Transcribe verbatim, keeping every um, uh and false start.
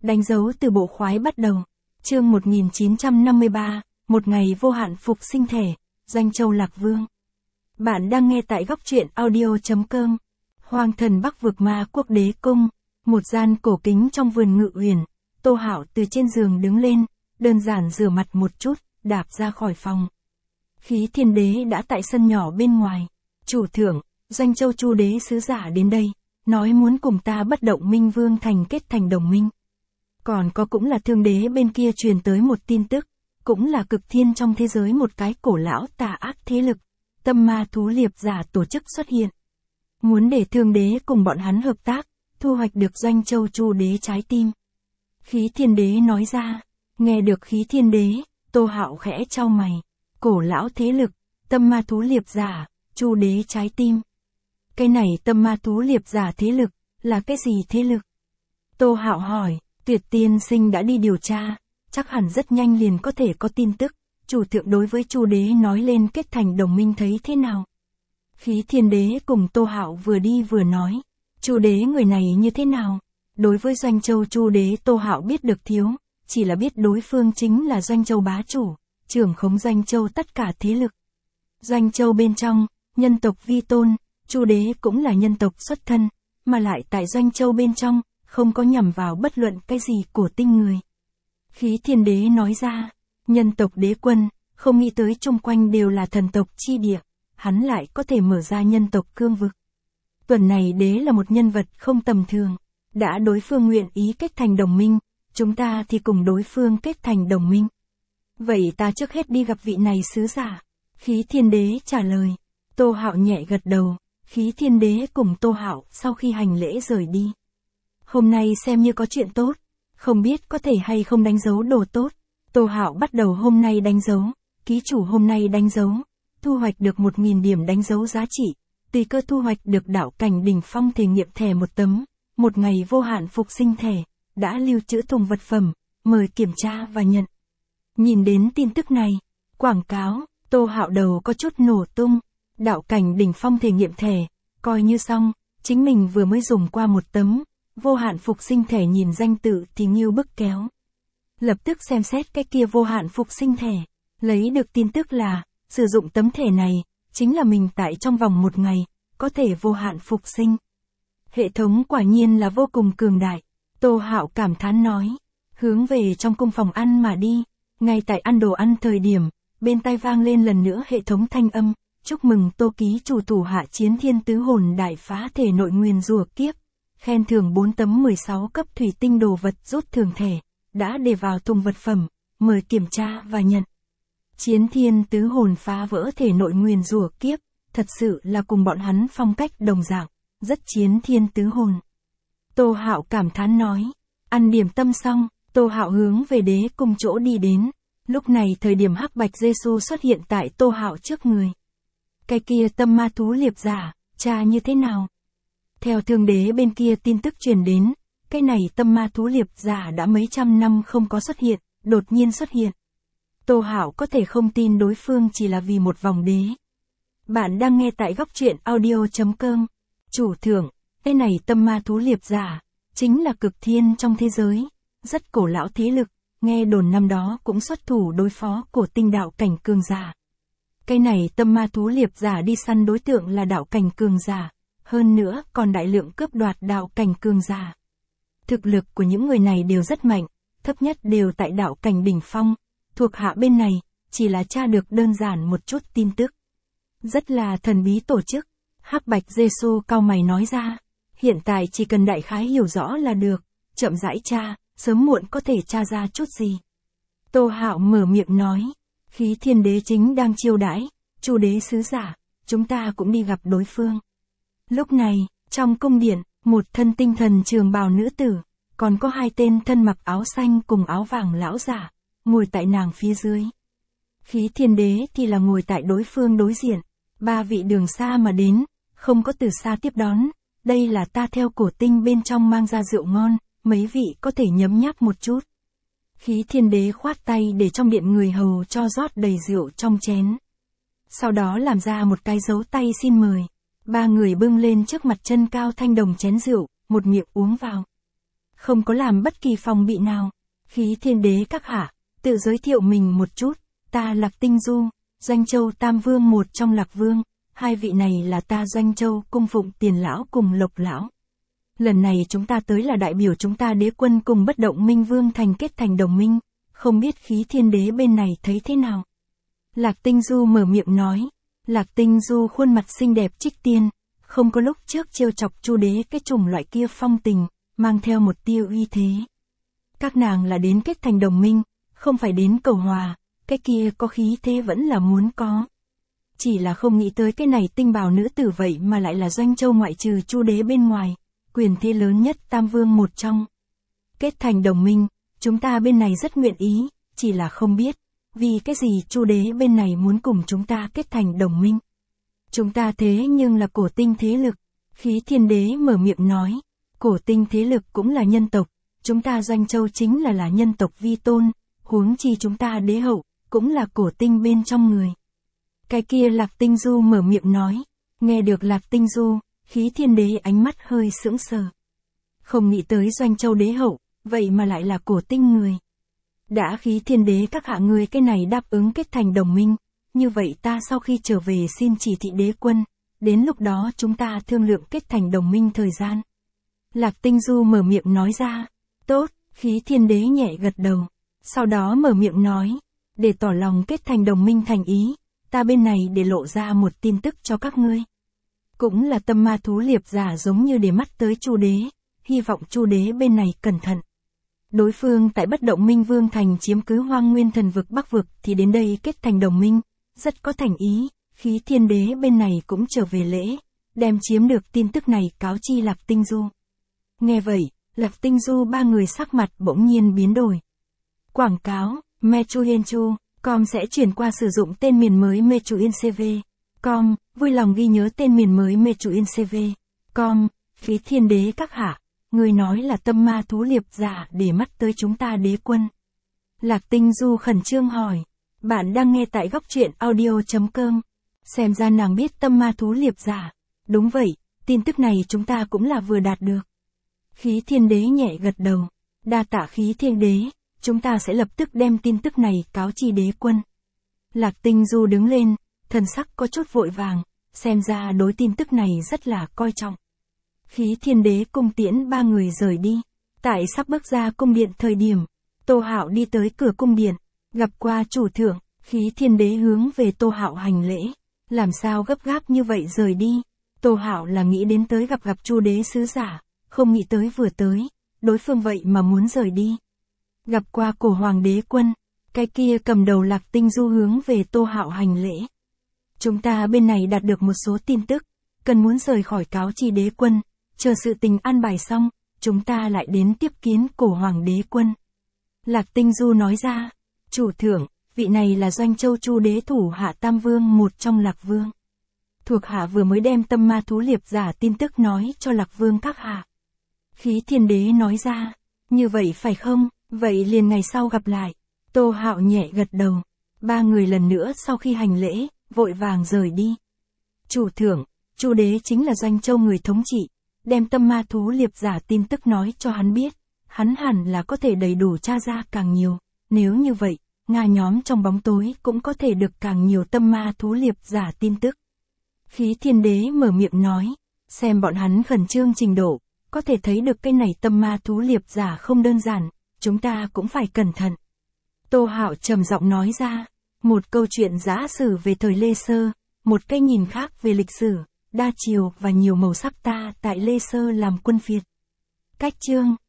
Đánh dấu từ bộ khoái bắt đầu. Chương một nghìn chín trăm năm mươi ba, một ngày vô hạn phục sinh thể, Doanh Châu Lạc Vương. Bạn đang nghe tại góc truyện audio chấm com. Hoàng thần Bắc vực Ma Quốc Đế Cung, một gian cổ kính trong vườn Ngự Uyển. Tô Hạo từ trên giường đứng lên, đơn giản rửa mặt một chút, đạp ra khỏi phòng. Khí Thiên Đế đã tại sân nhỏ bên ngoài. Chủ thượng, Doanh Châu Chu Đế sứ giả đến đây, nói muốn cùng ta Bất Động Minh Vương thành kết thành đồng minh. Còn có cũng là Thương Đế bên kia truyền tới một tin tức, cũng là cực thiên trong thế giới một cái cổ lão tà ác thế lực, Tâm Ma Thú Liệp Giả tổ chức xuất hiện. Muốn để Thương Đế cùng bọn hắn hợp tác, thu hoạch được Doanh Châu Chu Đế trái tim. Khí Thiên Đế nói ra, nghe được Khí Thiên Đế, Tô Hạo khẽ chau mày. Cổ lão thế lực, Tâm Ma Thú Liệp Giả, Chu Đế trái tim. Cái này Tâm Ma Thú Liệp Giả thế lực, là cái gì thế lực? Tô Hạo hỏi, Tuyệt tiên sinh đã đi điều tra, chắc hẳn rất nhanh liền có thể có tin tức. Chủ thượng đối với Chu Đế nói lên kết thành đồng minh thấy thế nào? Khí Thiên Đế cùng Tô Hạo vừa đi vừa nói, Chu Đế người này như thế nào? Đối với Doanh Châu Chu Đế Tô Hạo biết được thiếu, chỉ là biết đối phương chính là Doanh Châu bá chủ, trưởng khống Doanh Châu tất cả thế lực. Doanh Châu bên trong, nhân tộc vi tôn, Chu Đế cũng là nhân tộc xuất thân, mà lại tại Doanh Châu bên trong, không có nhằm vào bất luận cái gì của tinh người. Khí Thiên Đế nói ra, nhân tộc đế quân, không nghĩ tới chung quanh đều là thần tộc chi địa, hắn lại có thể mở ra nhân tộc cương vực. Tuần này đế là một nhân vật không tầm thường, đã đối phương nguyện ý kết thành đồng minh, chúng ta thì cùng đối phương kết thành đồng minh. Vậy ta trước hết đi gặp vị này sứ giả. Khí Thiên Đế trả lời. Tô Hạo nhẹ gật đầu. Khí Thiên Đế cùng Tô Hạo sau khi hành lễ rời đi. Hôm nay xem như có chuyện tốt, không biết có thể hay không đánh dấu đồ tốt. Tô Hạo bắt đầu hôm nay đánh dấu, ký chủ hôm nay đánh dấu, thu hoạch được một nghìn điểm đánh dấu giá trị, tùy cơ thu hoạch được đạo cảnh đỉnh phong thể nghiệm thẻ một tấm, một ngày vô hạn phục sinh thẻ, đã lưu trữ thùng vật phẩm, mời kiểm tra và nhận. Nhìn đến tin tức này, quảng cáo, Tô Hạo đầu có chút nổ tung, đạo cảnh đỉnh phong thể nghiệm thẻ, coi như xong, chính mình vừa mới dùng qua một tấm, vô hạn phục sinh thẻ nhìn danh tự thì nghiêu bức kéo. Lập tức xem xét cái kia vô hạn phục sinh thẻ, lấy được tin tức là, sử dụng tấm thẻ này, chính là mình tại trong vòng một ngày, có thể vô hạn phục sinh. Hệ thống quả nhiên là vô cùng cường đại, Tô Hạo cảm thán nói, hướng về trong cung phòng ăn mà đi. Ngay tại ăn đồ ăn thời điểm, bên tai vang lên lần nữa hệ thống thanh âm, chúc mừng Tô ký chủ thủ hạ Chiến Thiên Tứ Hồn đại phá thể nội nguyền rủa kiếp, khen thưởng bốn tấm mười sáu cấp thủy tinh đồ vật rút thường thẻ, đã để vào thùng vật phẩm, mời kiểm tra và nhận. Chiến Thiên Tứ Hồn phá vỡ thể nội nguyền rủa kiếp, thật sự là cùng bọn hắn phong cách đồng dạng, rất Chiến Thiên Tứ Hồn. Tô Hạo cảm thán nói, ăn điểm tâm xong, Tô Hạo hướng về đế cung chỗ đi đến. Lúc này thời điểm hắc bạch Giê-xu xuất hiện tại Tô Hạo trước người. Cái kia Tâm Ma Thú Liệp Giả, cha như thế nào? Theo Thương Đế bên kia tin tức truyền đến, cái này Tâm Ma Thú Liệp Giả đã mấy trăm năm không có xuất hiện, đột nhiên xuất hiện. Tô Hạo có thể không tin đối phương chỉ là vì một vòng đế. Bạn đang nghe tại góc truyện audio chấm com. Chủ thượng, cái này Tâm Ma Thú Liệp Giả, chính là cực thiên trong thế giới. Rất cổ lão thế lực, nghe đồn năm đó cũng xuất thủ đối phó cổ tinh đạo cảnh cường giả. Cái này Tâm Ma Thú Liệp Giả đi săn đối tượng là đạo cảnh cường giả, hơn nữa còn đại lượng cướp đoạt đạo cảnh cường giả. Thực lực của những người này đều rất mạnh, thấp nhất đều tại đạo cảnh đỉnh phong, thuộc hạ bên này, chỉ là tra được đơn giản một chút tin tức. Rất là thần bí tổ chức, hắc bạch Giê-xu cau mày nói ra, hiện tại chỉ cần đại khái hiểu rõ là được, chậm rãi tra. Sớm muộn có thể tra ra chút gì. Tô Hạo mở miệng nói, Khí Thiên Đế chính đang chiêu đãi, Chu Đế sứ giả, chúng ta cũng đi gặp đối phương. Lúc này, trong cung điện, một thân tinh thần trường bào nữ tử, còn có hai tên thân mặc áo xanh cùng áo vàng lão giả, ngồi tại nàng phía dưới. Khí Thiên Đế thì là ngồi tại đối phương đối diện, ba vị đường xa mà đến, không có từ xa tiếp đón, đây là ta theo cổ tinh bên trong mang ra rượu ngon. Mấy vị có thể nhấm nháp một chút. Khí Thiên Đế khoát tay để trong điện người hầu cho rót đầy rượu trong chén. Sau đó làm ra một cái dấu tay xin mời. Ba người bưng lên trước mặt chân cao thanh đồng chén rượu, một miệng uống vào. không có làm bất kỳ phòng bị nào. Khí Thiên Đế các hạ, tự giới thiệu mình một chút, ta Lạc Tinh Du, Doanh Châu Tam Vương một trong Lạc Vương, hai vị này là ta Doanh Châu cung phụng Tiền lão cùng Lộc lão. Lần này chúng ta tới là đại biểu chúng ta đế quân cùng Bất Động Minh Vương thành kết thành đồng minh, không biết Khí Thiên Đế bên này thấy thế nào. Lạc Tinh Du mở miệng nói, Lạc Tinh Du khuôn mặt xinh đẹp trích tiên, không có lúc trước trêu chọc Chu đế cái chủng loại kia phong tình, mang theo một tia uy thế. Các nàng là đến kết thành đồng minh, không phải đến cầu hòa, cái kia có khí thế vẫn là muốn có. Chỉ là không nghĩ tới cái này tinh bào nữ tử vậy mà lại là Doanh Châu ngoại trừ Chu đế bên ngoài, quyền thế lớn nhất Tam Vương một trong. Kết thành đồng minh, chúng ta bên này rất nguyện ý, chỉ là không biết, vì cái gì Chu đế bên này muốn cùng chúng ta kết thành đồng minh. Chúng ta thế nhưng là cổ tinh thế lực. Khí Thiên Đế mở miệng nói, cổ tinh thế lực cũng là nhân tộc, chúng ta Doanh Châu chính là là nhân tộc vi tôn, huống chi chúng ta đế hậu, cũng là cổ tinh bên trong người. Cái kia Lạc Tinh Du mở miệng nói, nghe được Lạc Tinh Du, Khí Thiên Đế ánh mắt hơi sững sờ. Không nghĩ tới Doanh Châu đế hậu, vậy mà lại là cổ tinh người. Đã Khí Thiên Đế các hạ người cái này đáp ứng kết thành đồng minh, như vậy ta sau khi trở về xin chỉ thị đế quân, đến lúc đó chúng ta thương lượng kết thành đồng minh thời gian. Lạc Tinh Du mở miệng nói ra, tốt, Khí Thiên Đế nhẹ gật đầu, sau đó mở miệng nói, để tỏ lòng kết thành đồng minh thành ý, ta bên này để lộ ra một tin tức cho các ngươi. Cũng là tâm ma thú liệp giả giống như để mắt tới Chu đế, hy vọng Chu đế bên này cẩn thận. Đối phương tại Bất Động Minh Vương thành chiếm cứ Hoang Nguyên Thần vực Bắc vực thì đến đây kết thành đồng minh, rất có thành ý, Khí Thiên Đế bên này cũng trở về lễ, đem chiếm được tin tức này cáo chi Lạc Tinh Du. Nghe vậy, Lạc Tinh Du ba người sắc mặt bỗng nhiên biến đổi. Quảng cáo, Mechuyenchu, com sẽ chuyển qua sử dụng tên miền mới Mechuyencv. Com, vui lòng ghi nhớ tên miền mới Mechuyencv. Com, Khí Thiên Đế các hạ, người nói là tâm ma thú liệp giả để mắt tới chúng ta đế quân. Lạc Tinh Du khẩn trương hỏi, bạn đang nghe tại góc truyện audio chấm com. Xem ra nàng biết tâm ma thú liệp giả. Đúng vậy, tin tức này chúng ta cũng là vừa đạt được. Khí Thiên Đế nhẹ gật đầu. Đa tạ Khí Thiên Đế, chúng ta sẽ lập tức đem tin tức này cáo chi đế quân. Lạc Tinh Du đứng lên, thần sắc có chút vội vàng, xem ra đối tin tức này rất là coi trọng. Khí Thiên Đế cung tiễn ba người rời đi. Tại sắp bước ra cung điện thời điểm, Tô Hạo đi tới cửa cung điện, gặp qua chủ thượng, Khí Thiên Đế hướng về Tô Hạo hành lễ. Làm sao gấp gáp như vậy rời đi? Tô Hạo là nghĩ đến tới gặp gặp Chu đế sứ giả, không nghĩ tới vừa tới, đối phương vậy mà muốn rời đi. Gặp qua cổ hoàng đế quân, cái kia cầm đầu Lạc Tinh Du hướng về Tô Hạo hành lễ. Chúng ta bên này đạt được một số tin tức, cần muốn rời khỏi cáo chi đế quân, chờ sự tình an bài xong, chúng ta lại đến tiếp kiến cổ hoàng đế quân. Lạc Tinh Du nói ra, chủ thượng, vị này là Doanh Châu Chu đế thủ hạ Tam Vương một trong Lạc Vương. Thuộc hạ vừa mới đem tâm ma thú liệp giả tin tức nói cho Lạc Vương các hạ. Khí Thiên Đế nói ra, như vậy phải không, vậy liền ngày sau gặp lại. Tô Hạo nhẹ gật đầu, ba người lần nữa sau khi hành lễ, vội vàng rời đi. Chủ thượng, Chu đế chính là Doanh Châu người thống trị, đem tâm ma thú liệp giả tin tức nói cho hắn biết, hắn hẳn là có thể đầy đủ tra ra càng nhiều, nếu như vậy, Nga nhóm trong bóng tối cũng có thể được càng nhiều tâm ma thú liệp giả tin tức. Khí Thiên Đế mở miệng nói, xem bọn hắn khẩn trương trình độ, có thể thấy được cái này tâm ma thú liệp giả không đơn giản, chúng ta cũng phải cẩn thận. Tô Hạo trầm giọng nói ra, một câu chuyện giả sử về thời Lê Sơ, một cái nhìn khác về lịch sử, đa chiều và nhiều màu sắc ta tại Lê Sơ làm quân phiệt. Cách chương